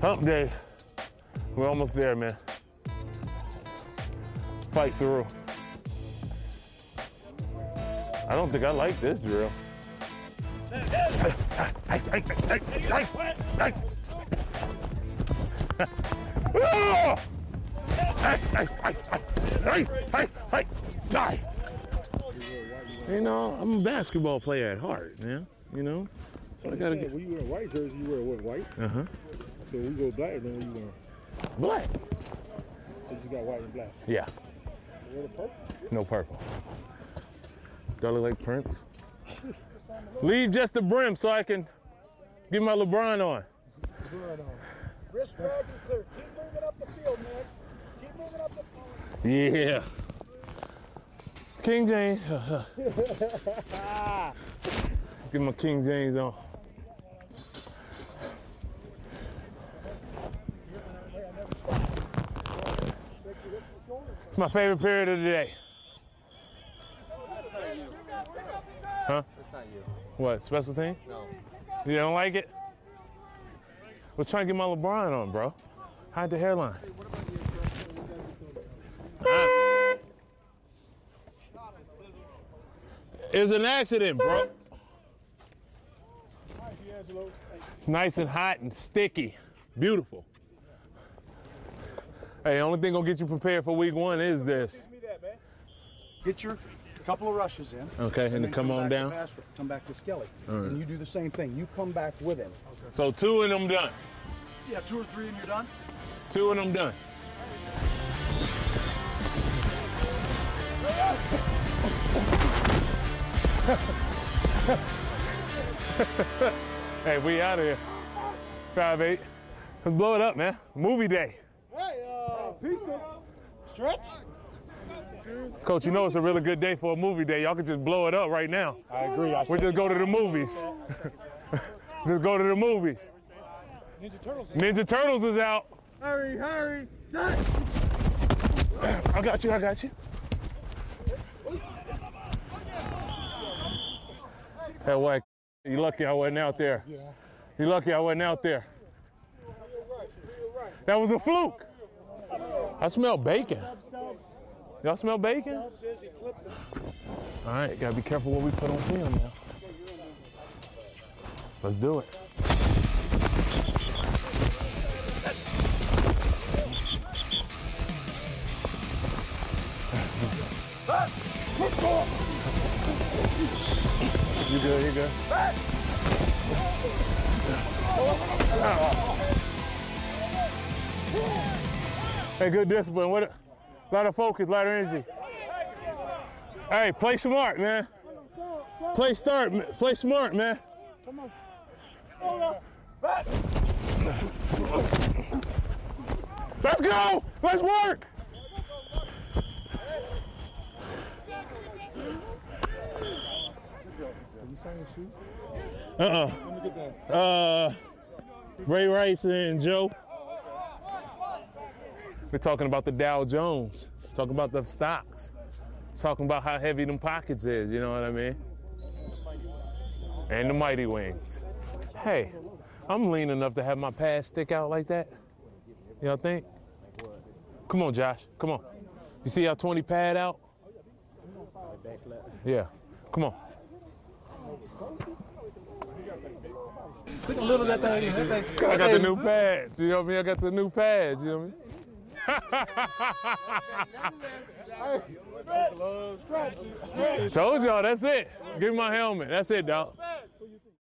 Hump day. We're almost there, man. Fight through. I don't think I like this drill. You know, I'm a basketball player at heart, man. You know? So I gotta get... When you wear a white jersey, you wear what, white? Uh-huh. So when you go black, then when you wear... Black. So you got white and black? Yeah. You wear the purple? No purple. Do I look like Prince? Leave just the brim so I can get my LeBron on. Wrist drag and clear. Keep moving up the field, man. Keep moving up the field. Yeah. King James. Get my King James on. It's my favorite period of the day. That's not you. Huh? That's not you. What, special team? No. You don't like it? We're trying to get my LeBron on, bro. Hide the hairline. It was an accident, bro. It's nice and hot and sticky. Beautiful. Hey, the only thing gonna get you prepared for week 1 is this. Get your couple of rushes in. Okay, and then come on down. Come back to Skelly. All right. And you do the same thing. You come back with him. So 2 and I'm done. Yeah, 2 or 3 and you're done. 2 and I'm done. Hey, we out of here. 5'8". Let's blow it up, man. Movie day. Hey, pizza. Stretch. Coach, you know it's a really good day for a movie day. Y'all can just blow it up right now. I agree. We just go to the movies. Just go to the movies. Ninja Turtles is out. Hurry. I got you. Hey, what? You lucky I wasn't out there. You lucky I wasn't out there. That was a fluke. I smell bacon. Y'all smell bacon? All right, gotta be careful what we put on film now. Let's do it. You good? Hey, good discipline. A lot of focus, a lot of energy. Hey, play smart, man. Play smart, man. Come on. Let's go. Let's work. Ray Rice and Joe. We're talking about the Dow Jones. Talking about the stocks. Talking about how heavy them pockets is, you know what I mean? And the Mighty Wings. Hey, I'm lean enough to have my pads stick out like that. Y'all think? Come on, Josh. Come on. You see how 20 pad out? Yeah. Come on. Put a little of that thing in. I got the new pads. You know what I mean? I got the new pads. You know what I mean? Told y'all, that's it. Give me my helmet. That's it, dog.